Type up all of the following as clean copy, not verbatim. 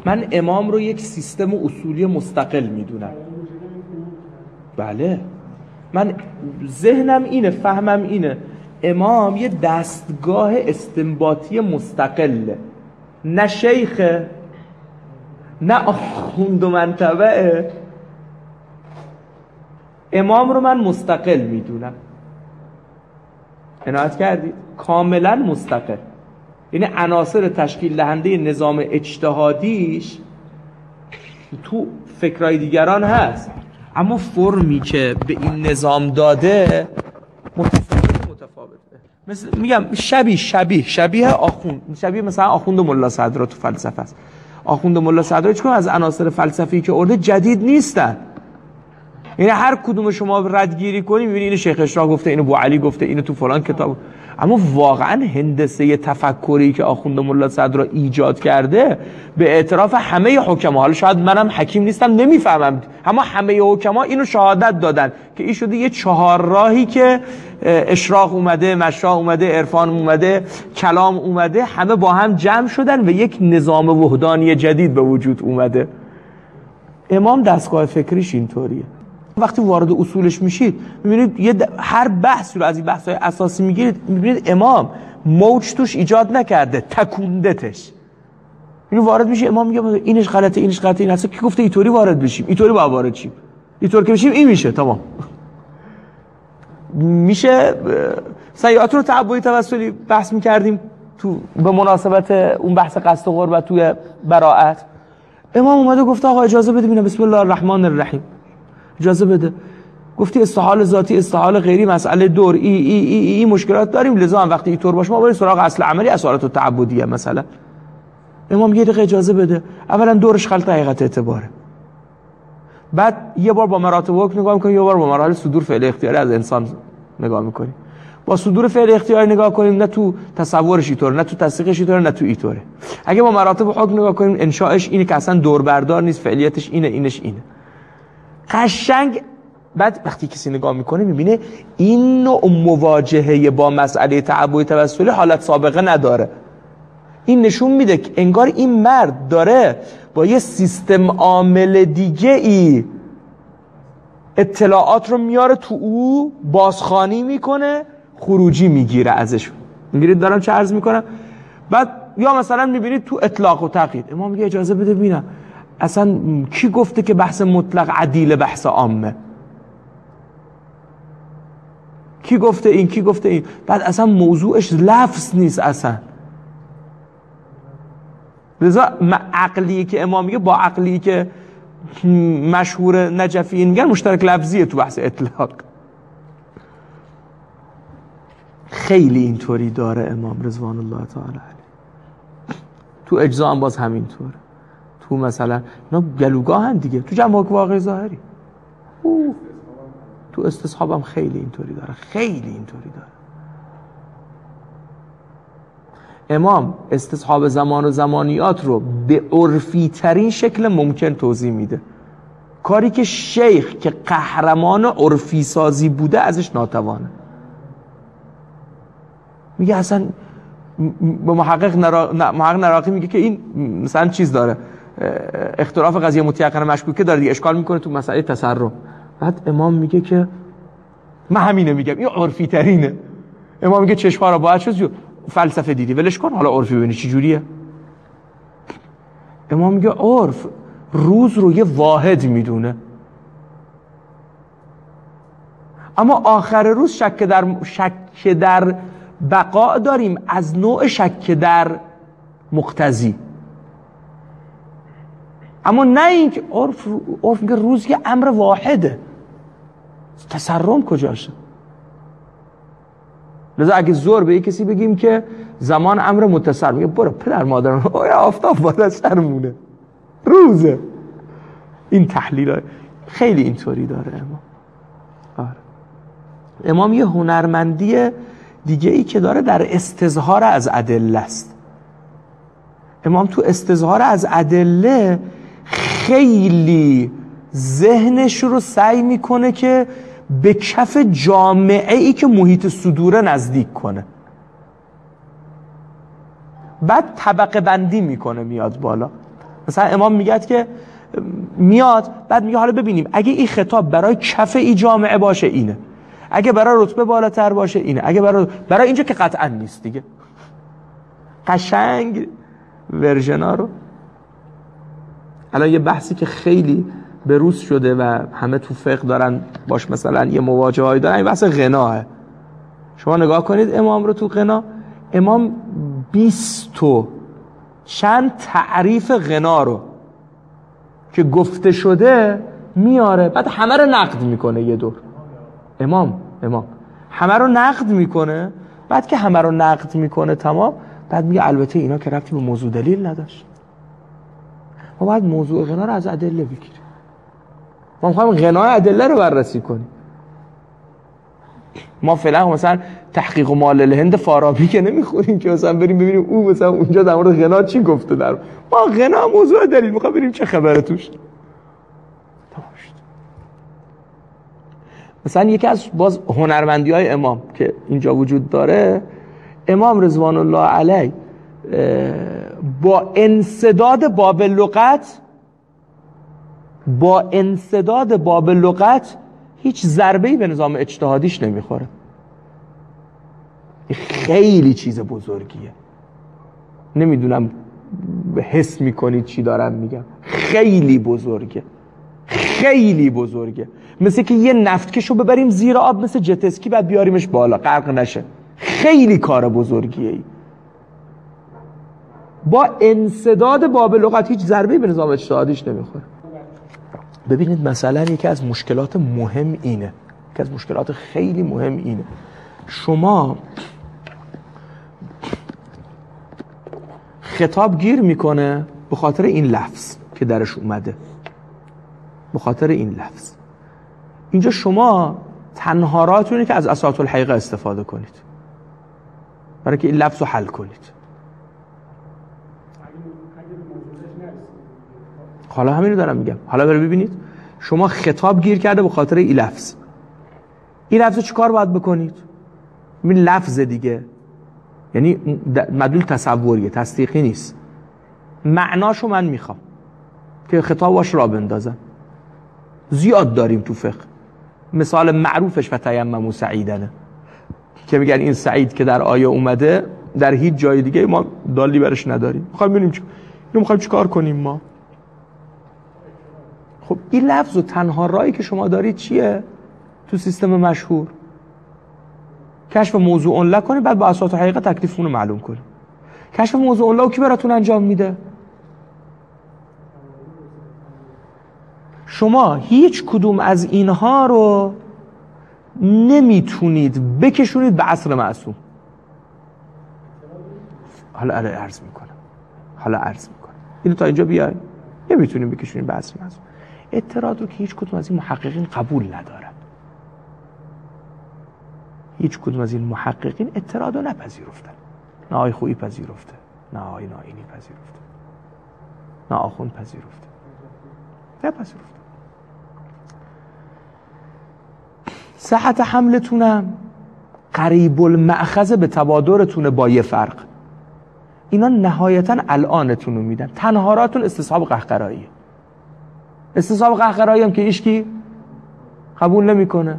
من امام رو یک سیستم اصولی مستقل میدونم. بله، من ذهنم اینه، فهمم اینه، امام یه دستگاه استنباطی مستقله، نه شیخه نه آخوند و منطبعه. امام رو من مستقل میدونم. عنایت کردید؟ کاملا مستقل. یعنی عناصر تشکیل دهنده نظام اجتهادیش تو فکرای دیگران هست، اما فرمی که به این نظام داده متفاوته. مثل میگم شبیه آخوند، شبیه مثلا آخوند و ملا صدرا تو فلسفه است. آخوند و ملا صدرا هیچ کدوم از عناصر فلسفی که ارده جدید نیستن. یعنی هر کدوم شما ردگیری کنی میبینی اینو شیخ اشراق گفته، اینو ابو علی گفته، اینو تو فلان کتاب، اما واقعا هندسه تفکری که آخوند ملا صدرا ایجاد کرده به اعتراف همه حکما، حالا شاید منم حکیم نیستم نمیفهمم، اما همه حکما اینو شهادت دادن که این شده یه 4 راهی که اشراق اومده، مشراق اومده، عرفان اومده، کلام اومده، همه با هم جمع شدن و یک نظام وحدانی جدید به وجود اومده. امام دستگاه فکریش اینطوریه. وقتی وارد اصولش میشید میبینید هر بحثی رو از این بحث‌های اساسی میگیرید، میبینید امام موج توش ایجاد نکرده، تکوندتش. اینو وارد میشه، امام میگه اینش غلطه، اینش غلطه، این اصلا کی گفته اینطوری وارد بشیم، اینطوری باید وارد شیم، اینطور که بشیم این میشه تمام. میشه سیئات رو تعبدی توسلی بحث میکردیم تو به مناسبت اون بحث قصد و قربت توی براءت. امام اومده گفته آقا اجازه بده ببینم، بسم الله الرحمن الرحیم، اجازه بده. گفتی استحال ذاتی، استحال غیری، مسئله دور، ای مشکلات داریم، لذا هم وقتی اینطور باشه ما بریم سراغ اصل عملی، اصالت التعبدیه مثلا. امام یه دقیقه اجازه بده، اولا دورش خلط حقیقت اعتباره، بعد یه بار با مراتب حکم نگاه می‌کنیم، یه بار با مراحل صدور فعل اختیاری از انسان نگاه می‌کنیم. با صدور فعل اختیاری نگاه کنیم، نه تو تصورش اینطوره، نه تو تصدیقش اینطوره، نه تو اینطوره. اگه با مراتب حکم نگاه کنیم، انشاءش اینه که اصلا دور بردار نیست، فعلیتش اینه، اینش اینه. قشنگ. بعد وقتی کسی نگاه میکنه میبینه این نوع مواجهه با مسئله تعبدی توسلی حالت سابقه نداره. این نشون میده که انگار این مرد داره با یه سیستم عامل دیگه ای اطلاعات رو میاره تو او، بازخوانی میکنه، خروجی میگیره ازش. میگیرید دارم چه عرض میکنم؟ بعد یا مثلا میبینید تو اطلاق و تقیید، امام میگه اجازه بده ببینم اصلا کی گفته که بحث مطلق عدیل بحث عامه؟ کی گفته این، کی گفته این؟ بعد اصلا موضوعش لفظ نیست اصلا. لذا عقلی که امام میگه با عقلی که مشهور نجفی میگن مشترک لفظیه تو بحث اطلاق. خیلی اینطوری داره امام رضوان الله تعالی علیه. تو اجزا هم باز همینطوره. تو مثلا اینا گلوگاه هم دیگه، تو جمع واقع ظاهری، تو استصحاب هم خیلی اینطوری داره، خیلی اینطوری داره. امام استصحاب زمان و زمانیات رو به عرفی ترین شکل ممکن توضیح میده، کاری که شیخ که قهرمان عرفی سازی بوده ازش ناتوانه. میگه اصلا به محقق نراقی میگه که این مثلا چیز داره، اختلاف قضیه متیقن مشکوکه داره دیگه، اشکال میکنه تو مسئله تصرف. بعد امام میگه که من همینه میگم، این عرفی ترینه. امام میگه چشم‌ها رو باید شد فلسفه دیدی ولش کن، حالا عرفی ببینی چی جوریه. امام میگه عرف روز رو یه واحد میدونه، اما آخر روز شک در بقا داریم از نوع شک در مقتضی، اما نه اینکه عرف میگه روز یه امر واحده، تسرم کجاشه؟ لذا اگه زور به کسی بگیم که زمان امر متصر، میگه برو پدر مادرم آفتاب بالا سرمونه روزه. این تحلیل خیلی اینطوری داره امام. آره. امام یه هنرمندی دیگه ای که داره در استظهار از ادله است. امام تو استظهار از ادله خیلی ذهنش رو سعی میکنه که به کف جامعه ای که محیط صدوره نزدیک کنه، بعد طبقه بندی میکنه میاد بالا. مثلا امام میگه که میاد بعد میگه حالا ببینیم اگه این خطاب برای کف این جامعه باشه اینه، اگه برای رتبه بالاتر باشه اینه، اگه برای اینجا که قطعا نیست دیگه. قشنگ ورژنا رو الان یه بحثی که خیلی بروز شده و همه تو فقه دارن باش مثلا یه مواجهه‌ای دارن، این بحث غناه. شما نگاه کنید امام رو تو غنا، امام 20 چند تعریف غنا رو که گفته شده میاره، بعد همه رو نقد میکنه یه دور. امام همه رو نقد میکنه، بعد که همه رو نقد میکنه تمام، بعد میگه البته اینا که ربطی به موضوع دلیل نداشت. ما باید موضوع غنا رو از ادله بگیریم. ما میخوایم غنای ادله رو بررسی کنیم. ما فعلا مثلا تحقیق و مال الهند فارابی که نمیخونیم که مثلا بریم ببینیم او مثلا اونجا در مورد غنا چی گفته. در ما غنا موضوع دلیل میخوایم بریم چه خبره توش. مثلا یکی از باز هنرمندی‌های امام که اینجا وجود داره، امام رضوان الله علیه با انسداد باب لغت هیچ ضربه‌ای به نظام اجتهادیش نمیخوره. خیلی چیز بزرگیه. نمیدونم حس میکنید چی دارم میگم. خیلی بزرگه. مثل که یه نفتکشو ببریم زیر آب مثل جت اسکی بعد بیاریمش بالا غرق نشه. خیلی کار بزرگیه ای. با انسداد باب لغت هیچ ضربه‌ای به نظام اجتهادیش نمیخوره. ببینید مثلا یکی از مشکلات مهم اینه، یکی از مشکلات خیلی مهم اینه، شما خطاب گیر میکنه به خاطر این لفظ که درش اومده، به خاطر این لفظ. اینجا شما تنها راهتونه که از اساط الحقیقه استفاده کنید برای که این لفظ رو حل کنید. حالا همین رو دارم میگم. حالا برای ببینید شما خطاب گیر کرده به خاطر این لفظ. این لفظ چی کار باید بکنید؟ این لفظ دیگه، یعنی مدلول تصوریه، تصدیقی نیست. معناشو من میخوام که خطابش را بندازم. زیاد داریم تو فقه. مثال معروفش و تیمموا سعیدنه که میگن این سعید که در آیه اومده در هیچ جای دیگه ما دالی برش نداریم. میخوایم ببینیم میخوایم چی کار کنیم ما. خب این لفظ و تنها راهی که شما دارید چیه؟ تو سیستم مشهور کشف موضوع اونلا کنید، بعد با اساس حقیقت تکلیفتون رو معلوم کنید. کشف موضوع اونلا کی براتون انجام میده؟ شما هیچ کدوم از اینها رو نمیتونید بکشونید به عصر معصوم. حالا عرض میکنم اینو تا اینجا بیاین. نمیتونیم بکشونید به عصر معصوم. اعتراض رو که هیچ کدوم از این محققین قبول ندارن. هیچ کدوم از این محققین اعتراض رو نپذیرفتن. نه آقای خویی پذیرفته، نه آقای نائینی پذیرفته، نه آخوند پذیرفته، نپذیرفته. صحت حملتونم قریب المأخذ به تبادرتونه با یه فرق. اینا نهایتا الانتون رو میدن. تنها راتون استصحاب قهقراییه. استصحاب قهقرایی هم که ایشکی قبول نمیکنه.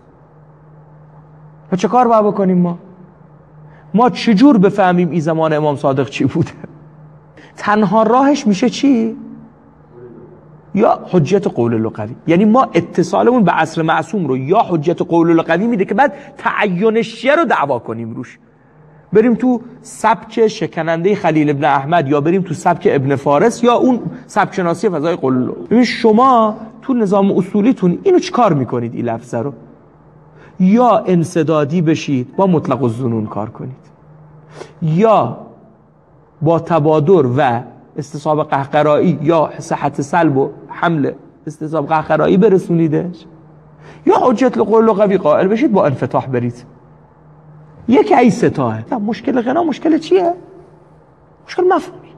و چه کار باید بکنیم ما چجور بفهمیم این زمان امام صادق چی بوده؟ تنها راهش میشه چی؟ یا حجت قول لغوی. یعنی ما اتصالمون به عصر معصوم رو یا حجت قول لغوی میده که بعد تعین شیعه رو دعوا کنیم روش، بریم تو سبک شکننده خلیل ابن احمد یا بریم تو سبک ابن فارس یا اون سبک شناسی فضای قول لغوی. ببین شما تو نظام اصولیتون اینو چیکار میکنید؟ این لفظه رو یا انسدادی بشید با مطلق الظنون کار کنید، یا با تبادر و استصحاب قهقرایی یا صحت سلب و حمل استصحاب قهقرایی برسونیدش، یا حجت قول لغوی قائل بشید با انفتاح برید. یکی ای ستاه. مشکل غنا مشکل چیه؟ مشکل مفهومی.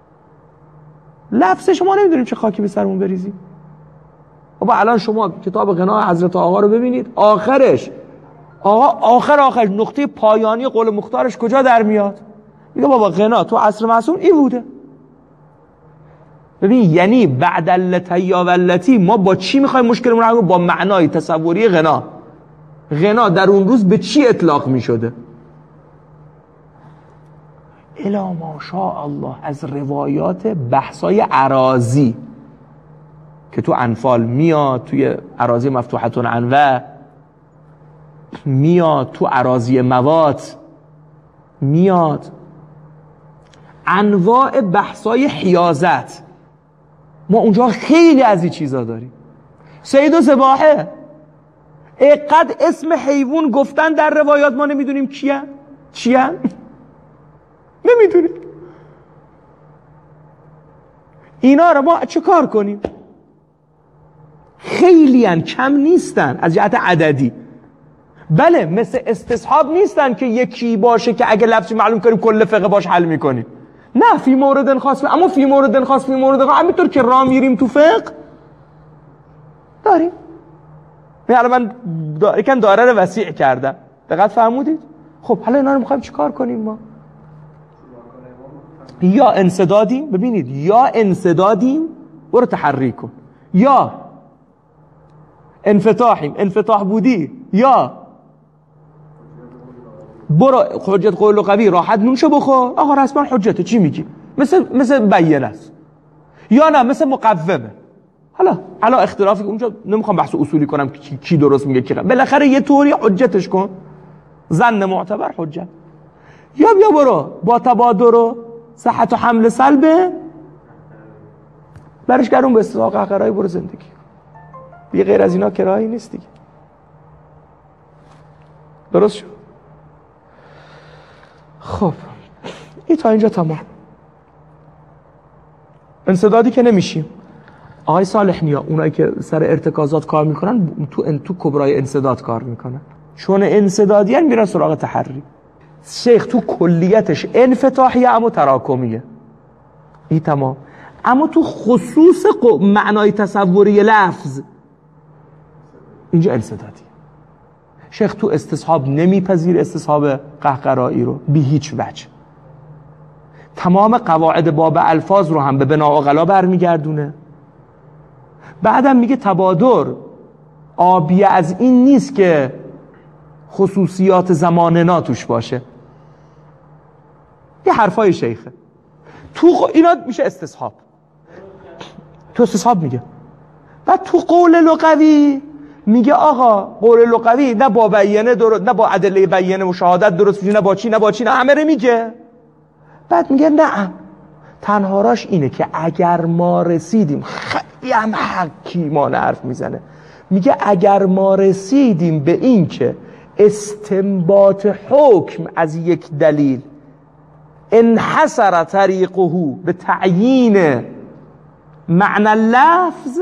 لفظ شما نمیدونیم چه خاکی به سرمون بریزیم. و الان شما کتاب غنا حضرت آقا رو ببینید، آخرش آخر نقطه پایانی قول مختارش کجا در میاد؟ میگه بابا غنا تو عصر معصوم این بوده. ببین یعنی بعد اللتی یا والتی ما با چی میخوایم مشکلمون رو با معنای تصوری غنا. غنا در اون روز به چی اطلاق میشده؟ الا ماشاء الله از روایات بحثای اراضی که تو انفال میاد، توی اراضی مفتوحتون انواع میاد، تو اراضی موات میاد، انواع بحثای حیازت ما اونجا خیلی از این چیزا داریم. صید و ذباحه اقد اسم حیوان گفتن در روایات ما نمیدونیم چی هن؟ نمیدونیم. اینا رو ما چه کار کنیم؟ خیلی هن، کم نیستن از جهت عددی. بله مثل استصحاب نیستن که یکی باشه که اگه لفظی معلوم کنیم کل فقه باش حل میکنیم. نه فی مورد خاص، اما فی مورد خاص همینطور که راه میریم تو فقه داریم. الان من یکم دایره رو وسیع کردم، دقت فرمودید؟ خب حالا اینا رو میخوایم چیکار کنیم ما؟ یا انسدادیم، ببینید یا انسدادیم برو تحریک کن، یا انفتاحیم انفتاح بودی، یا برو حجت قول و قوی راحت نونشو بخور. آقا رسما حجته چی میگی؟ مثل بیانه است، یا نه مثل مقومه. حالا اختلافی اونجا نمیخوام بحث اصولی کنم کی درست میگه کی غلط، بالاخره یه طوری حجتش کن، زن معتبر حجت. یا بیا برو با تبادر و صحت و حمل سلبه برش گرون به استفاق قهقرایی برو زندگی. یه غیر از اینا کرایی نیست دیگه. درست شد؟ خب این تا اینجا تمام. انسدادی که نمیشیم. آقای صالح نیا اونایی که سر ارتکازات کار میکنن تو کبرای انسداد کار میکنن، چون انسدادی هن میرن سراغ تحری. شیخ تو کلیتش انفتاحیه اما تراکمیه، این تمام. اما تو خصوص معنای تصوری لفظ اینجا انسدادی. شیخ تو استصحاب نمیپذیر استصحاب قهقرایی رو به هیچ وجه. تمام قواعد باب الفاظ رو هم به بنا و غلا برمیگردونه. بعدم میگه تبادر آبیه از این نیست که خصوصیات زماننا توش باشه. یه حرفای شیخه تو اینا میشه استصحاب. تو استصحاب میگه. بعد تو قول لغوی میگه آقا قول لغوی نه با بیانه درست، نه با ادله بیانه و شهادت درست میشه، نه با چی نه همه رو میگه. بعد میگه نه تنها راش اینه که اگر ما رسیدیم، خیلی هم حکیمانه حرف میزنه، میگه اگر ما رسیدیم به این که استنباط حکم از یک دلیل انحصر طریقه به تعیین معنی لفظ،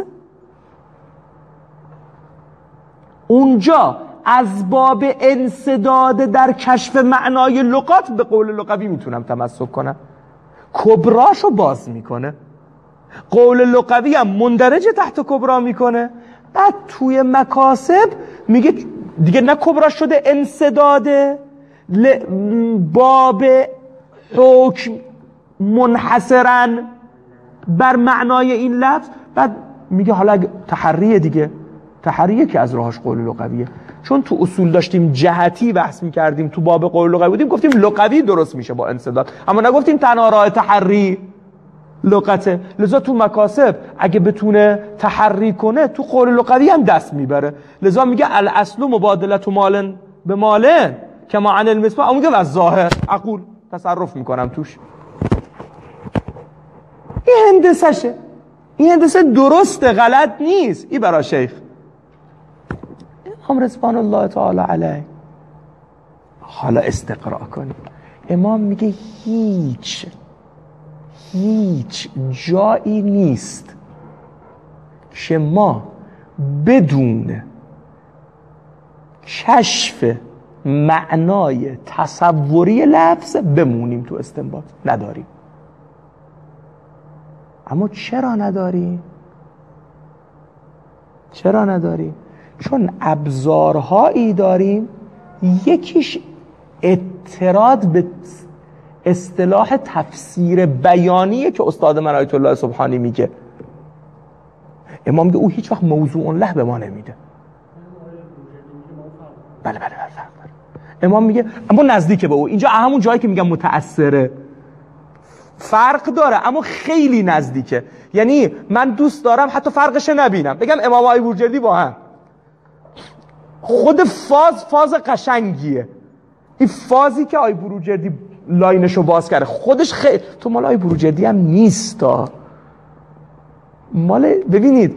اونجا از باب انسداد در کشف معنای لغات به قول لغوی میتونم تمسک کنم. کبراشو باز میکنه، قول لغوی هم مندرج تحت کبرا میکنه. بعد توی مکاسب میگه دیگه نه کبراش شده انسداده باب حکم منحصراً بر معنای این لفظ. بعد میگه حالا تحریه دیگه، تحریه که از راهش قول لغویه. چون تو اصول داشتیم جهتی بحث میکردیم، تو باب قول لغوی بودیم گفتیم لغوی درست میشه با انسداد، اما نگفتیم تنها راه تحری لغته. لذا تو مکاسب اگه بتونه تحری کنه تو قول لغوی هم دست میبره. لذا میگه الاصل مبادلت مالن به مالن که ما عن المسمع، اون میگه از ظاهر عقول تصرف میکنم توش. این هندسشه، این هندسه درسته غلط نیست. این برای شیخ امام رضوان الله تعالی علیه. حالا استقرا کنیم. امام میگه هیچ جایی نیست که ما بدون کشف معنای تصوری لفظ بمونیم تو استنباط. نداریم. اما چرا نداریم؟ چون ابزارهایی داریم، یکیش اعتراض به اصطلاح تفسیر بیانیه که استاد من آیت الله سبحانی میگه. امام میگه او هیچ وقت موضوع له به ما نمیده. بله فرق داره. امام میگه اما نزدیک به او، اینجا همون جایی که میگم متأثره، فرق داره اما خیلی نزدیکه. یعنی من دوست دارم حتی فرقش نبینم، بگم امام آقای بروجردی با هم خود فاز قشنگیه. این فازی که آقای بروجردی لاینشو باز کرده خودش خیلی، تو مال آقای بروجردی هم نیست مال، ببینید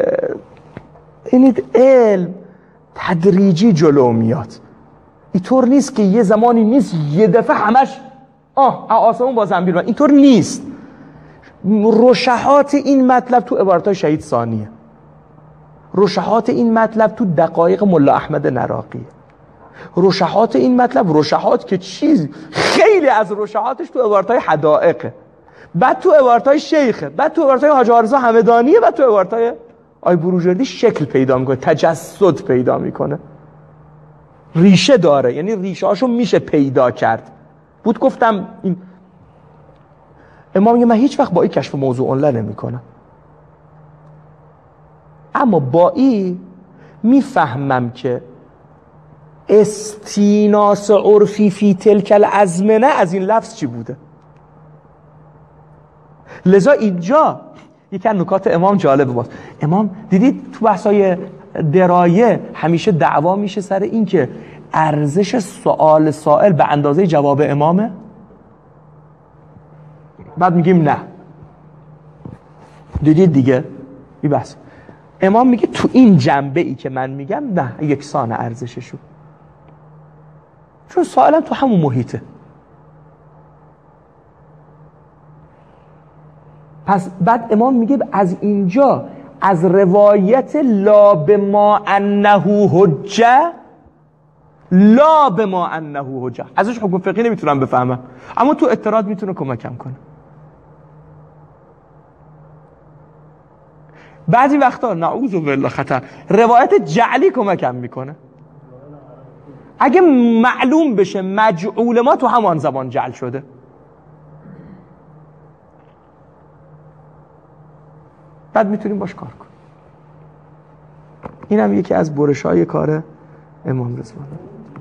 علم تدریجی جلو میاد. اینطور نیست که یه زمانی نیست یه دفعه همش آسمون با زنبیل، اینطور نیست. رشحات این مطلب تو عبارتای شهید ثانیه، رشحات این مطلب تو دقایق ملا احمد نراقیه، رشحات این مطلب رشحات که چیز خیلی از رشحاتش تو عبارتای حدائقه، بعد تو عبارتای شیخه، بعد تو عبارتای حاج عارض همدانیه، بعد تو عبارتای آی بروجردی شکل پیدا میکنه، تجسد پیدا میکنه، ریشه داره. یعنی ریشه هاشو میشه پیدا کرد. بود گفتم این امام میگه من هیچ وقت با این کشف موضوع له نمیکنم، اما با این میفهمم که استیناس عرفی فی تلک الازمنه از این لفظ چی بوده. لذا اینجا یکی از نکات امام جالب بود. امام دیدید تو بحثای درایه همیشه دعوا میشه سر این که ارزش سوال سائل به اندازه جواب امامه، بعد میگیم نه. دیدید دیگه این بحث امام میگه تو این جنبه ای که من میگم نه یکسان ارزششو، چون سائلم تو همون محیطه. پس بعد امام میگه از اینجا از روایت لا بما انه حجه، لا بما انه حجه، ازش حکم فقهی نمیتونم بفهمم اما تو اعتراض میتونه کمکم کنه. بعضی وقتا نعوذ بالله خطر روایت جعلی کمکم میکنه. اگه معلوم بشه مجعول ما تو همان زبان جعل شده، بعد میتونیم باش کار کنیم. این هم یکی از برش‌های کار امام رضوان.